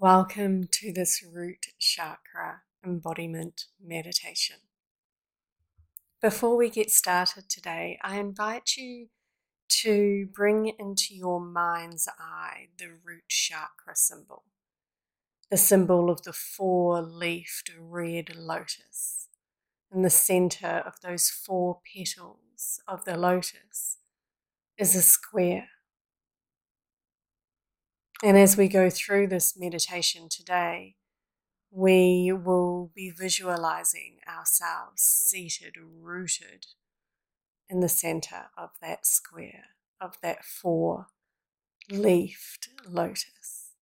Welcome to this root chakra embodiment meditation. Before we get started today, I invite you to bring into your mind's eye the root chakra symbol, the symbol of the four-leafed red lotus. In the center of those four petals of the lotus is a square. And as we go through this meditation today, we will be visualizing ourselves seated, rooted in the center of that square, of that four-leafed lotus.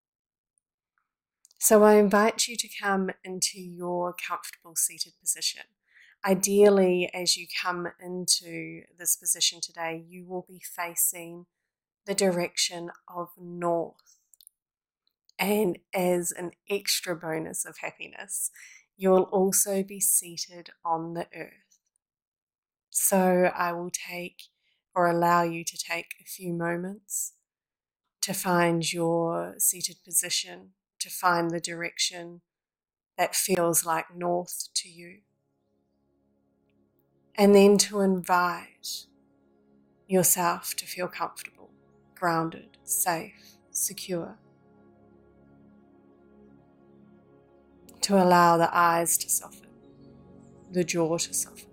So I invite you to come into your comfortable seated position. Ideally, as you come into this position today, you will be facing the direction of north. And as an extra bonus of happiness, you'll also be seated on the earth. So I will allow you to take a few moments to find your seated position, to find the direction that feels like north to you. And then to invite yourself to feel comfortable, grounded, safe, secure. To allow the eyes to soften, the jaw to soften.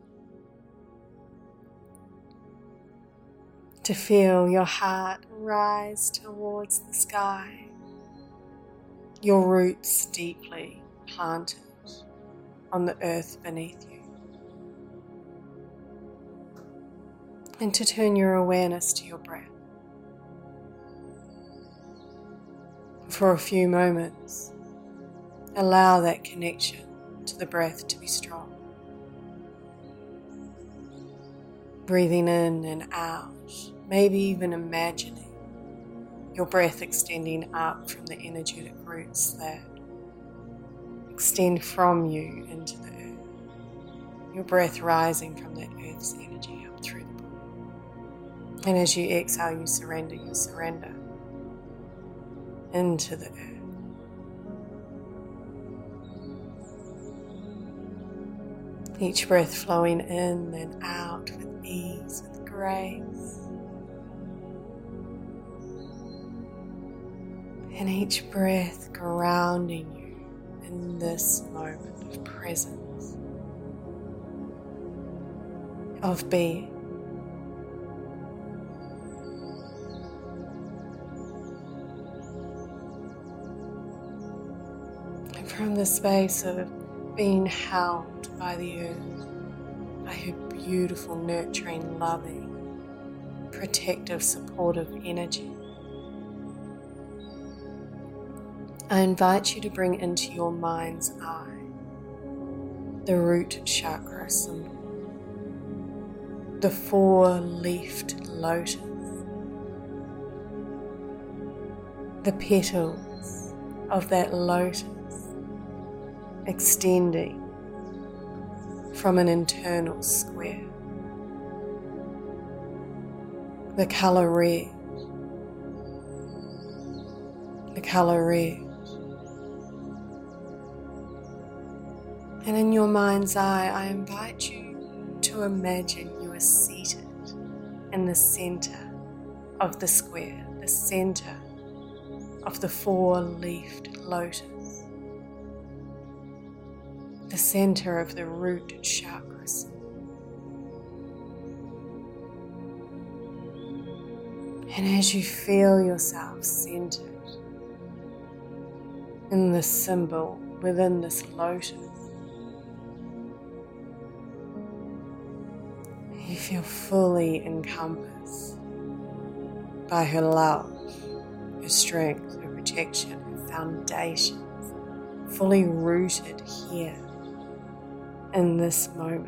To feel your heart rise towards the sky, your roots deeply planted on the earth beneath you. And to turn your awareness to your breath. For a few moments, allow that connection to the breath to be strong. Breathing in and out, maybe even imagining your breath extending up from the energetic roots that extend from you into the earth. Your breath rising from that earth's energy up through the body. And as you exhale, you surrender into the earth. Each breath flowing in and out with ease, with grace. And each breath grounding you in this moment of presence, of being. And from the space of being held by the earth, by her beautiful, nurturing, loving, protective, supportive energy, I invite you to bring into your mind's eye the root chakra symbol, the four-leafed lotus, the petals of that lotus extending from an internal square. The colour red. The colour red. And in your mind's eye, I invite you to imagine you are seated in the centre of the square, the centre of the four-leafed lotus. The center of the root chakra symbol. And as you feel yourself centered in this symbol within this lotus, you feel fully encompassed by her love, her strength, her protection, her foundations, fully rooted here. In this moment,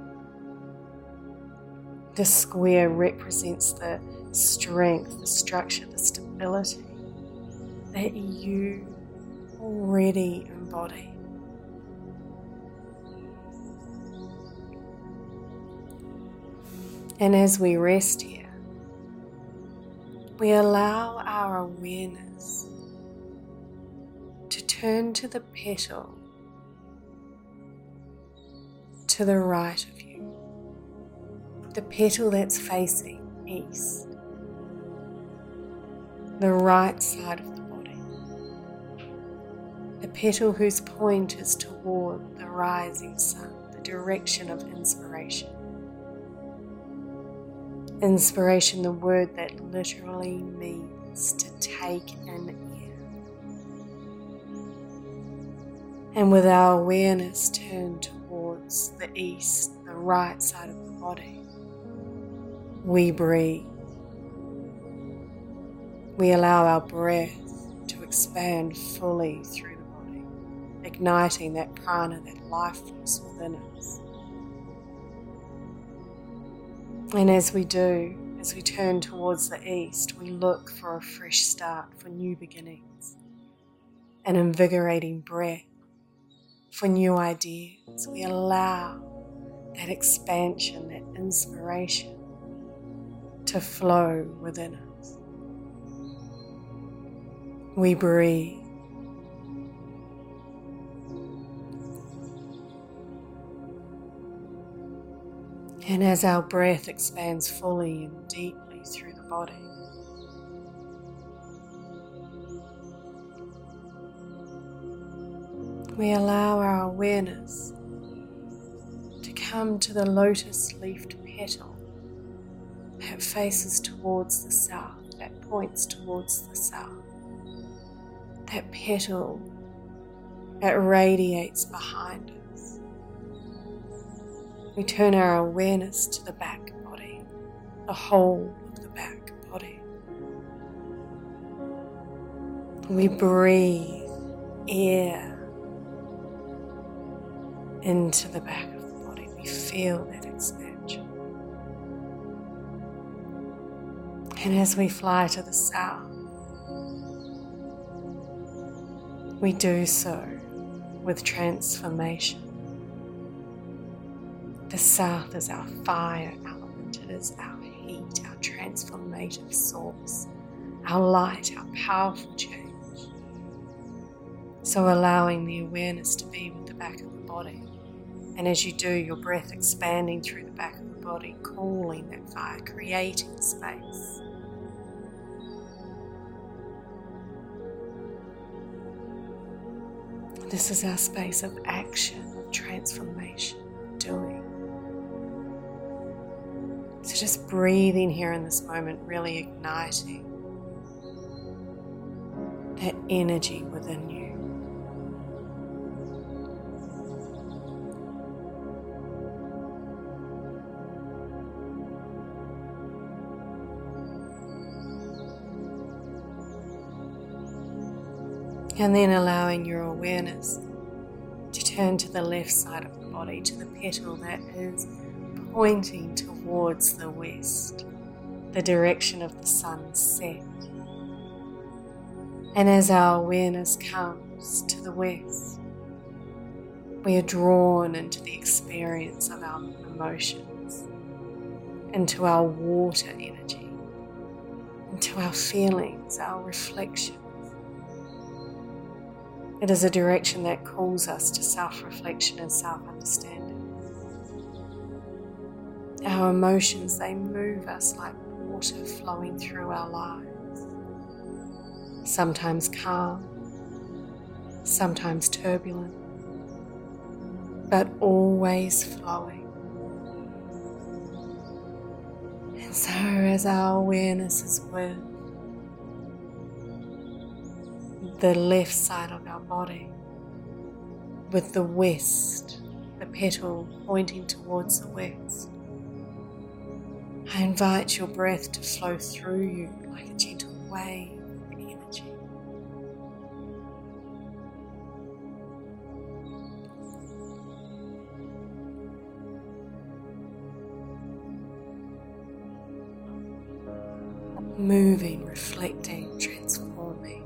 the square represents the strength, the structure, the stability that you already embody. And as we rest here, we allow our awareness to turn to the petal to the right of you, the petal that's facing east, the right side of the body, the petal whose point is toward the rising sun, the direction of inspiration. Inspiration, the word that literally means to take in air. And with our awareness turned towards the east, the right side of the body, we breathe. We allow our breath to expand fully through the body, igniting that prana, that life force within us. And as we do, as we turn towards the east, we look for a fresh start, for new beginnings, an invigorating breath, for new ideas. We allow that expansion, that inspiration to flow within us. We breathe. And as our breath expands fully and deeply through the body, we allow our awareness to come to the lotus-leafed petal that faces towards the south, that points towards the south. That petal that radiates behind us. We turn our awareness to the back body, the whole of the back body. We breathe air into the back of the body. We feel that expansion. And as we fly to the south, we do so with transformation. The south is our fire element. It is our heat, our transformative source, our light, our powerful change. So allowing the awareness to be with the back of the body. And as you do, your breath expanding through the back of the body, cooling that fire, creating space. This is our space of action, of transformation, of doing. So just breathing here in this moment, really igniting that energy within you. And then allowing your awareness to turn to the left side of the body, to the petal that is pointing towards the west, the direction of the sun's set. And as our awareness comes to the west, we are drawn into the experience of our emotions, into our water energy, into our feelings, our reflections. It is a direction that calls us to self-reflection and self-understanding. Our emotions, they move us like water flowing through our lives. Sometimes calm, sometimes turbulent, but always flowing. And so as our awareness is with the left side of our body, with the west, the petal pointing towards the west, I invite your breath to flow through you like a gentle wave of energy. Moving, reflecting, transforming.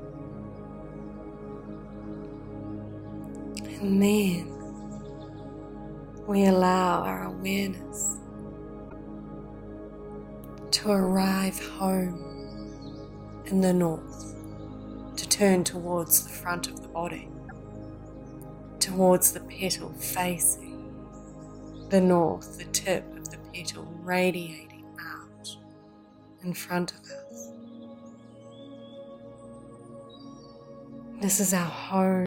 And then we allow our awareness to arrive home in the north, to turn towards the front of the body, towards the petal facing the north, the tip of the petal radiating out in front of us. This is our home.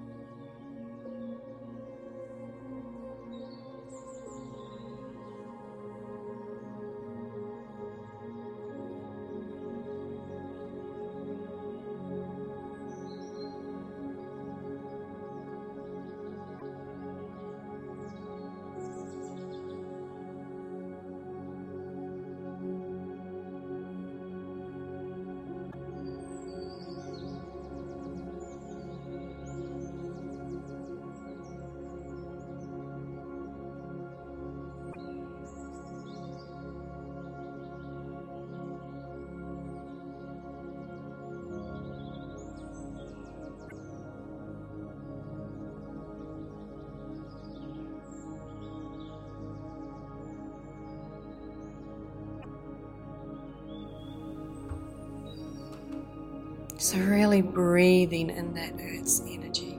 So really breathing in that earth's energy,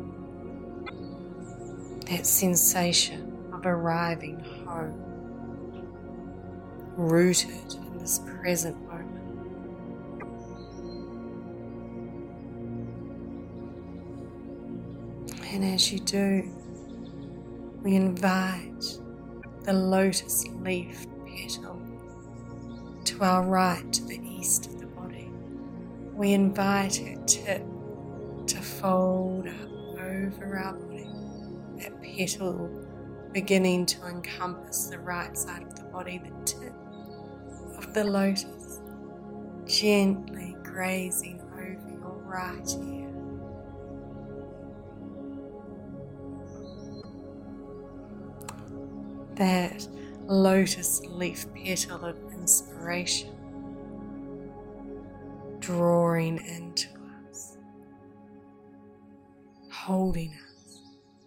that sensation of arriving home, rooted in this present moment. And as you do, we invite the lotus leaf petal to our right, to the east of the body. We invite her tip to fold up over our body, that petal beginning to encompass the right side of the body, the tip of the lotus gently grazing over your right ear. That lotus leaf petal of inspiration drawing into us, holding us.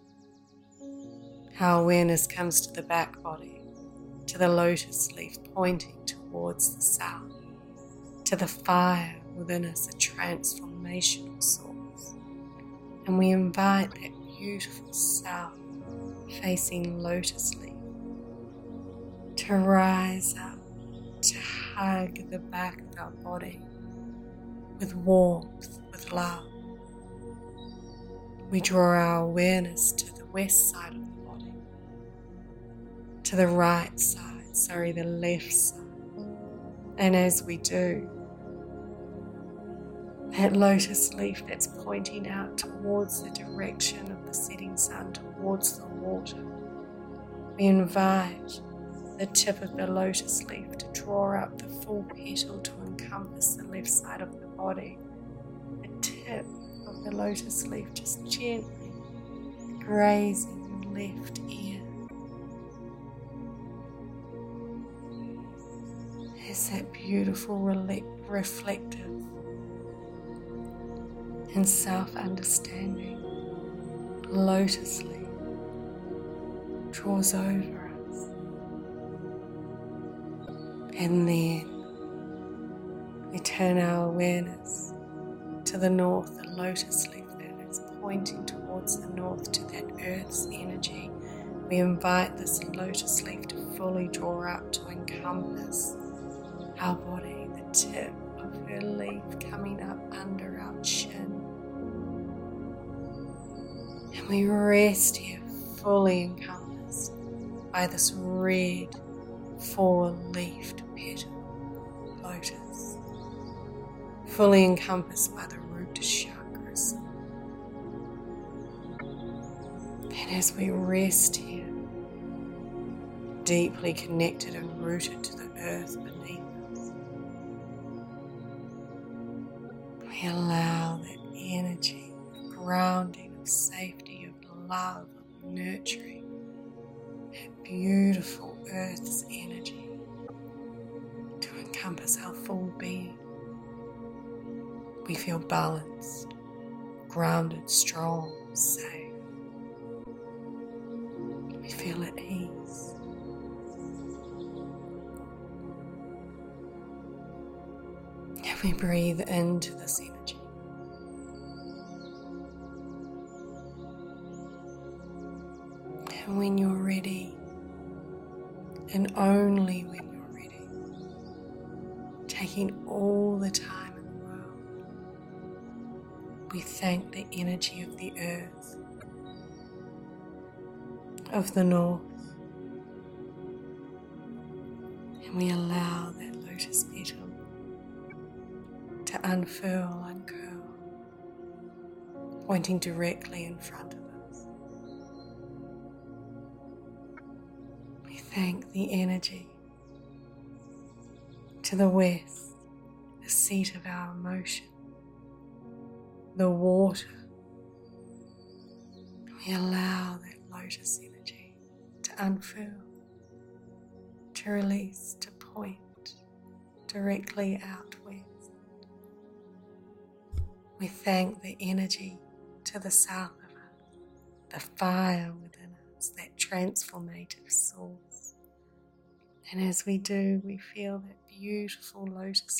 Our awareness comes to the back body, to the lotus leaf pointing towards the south, to the fire within us, a transformational source. And we invite that beautiful south facing lotus leaf to rise up, to hug the back of our body with warmth, with love. We draw our awareness to the west side of the body, to the right side, the left side. And as we do, that lotus leaf that's pointing out towards the direction of the setting sun, towards the water, we invite the tip of the lotus leaf to draw up the full petal to encompass the left side of the body. The tip of the lotus leaf just gently grazing your left ear. As that beautiful, reflective and self-understanding lotus leaf draws over us. And then we turn our awareness to the north, the lotus leaf that is pointing towards the north, to that earth's energy. We invite this lotus leaf to fully draw up, to encompass our body, the tip of her leaf coming up under our chin. And we rest here fully encompassed by this red four-leafed petal lotus, fully encompassed by the root chakras. And as we rest here, deeply connected and rooted to the earth beneath us, we allow that energy of grounding, of safety, of love, of nurturing, that beautiful earth's energy to encompass our full being. We feel balanced, grounded, strong, safe. We feel at ease. And we breathe into this energy. And when you're ready, and only when you're ready, taking all the time in the world, we thank the energy of the earth, of the north, and we allow that lotus petal to unfurl, uncurl, pointing directly in front of us. We thank the energy to the west, the seat of our emotion, the water. We allow that lotus energy to unfurl, to release, to point directly out west. We thank the energy to the south of us, the fire within us, that transformative source. And as we do, we feel that beautiful lotus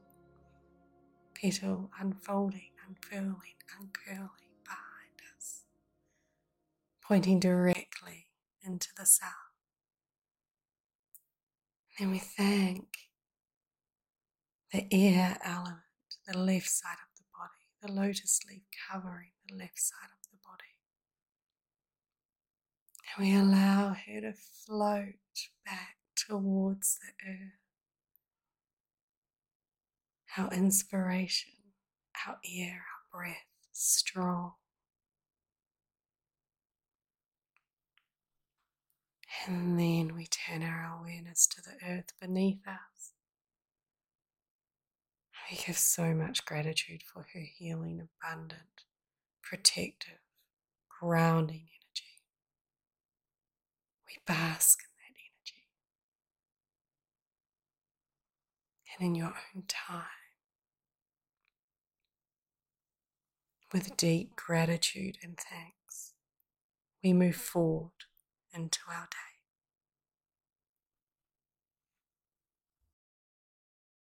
petal unfolding, unfurling, uncurling behind us, pointing directly into the south. And we thank the air element, the left side of the body, the lotus leaf covering the left side of the body. And we allow her to float back towards the earth. Our inspiration, our air, our breath, strong. And then we turn our awareness to the earth beneath us. We give so much gratitude for her healing, abundant, protective, grounding energy. We bask in that energy. And in your own time, with deep gratitude and thanks, we move forward into our day.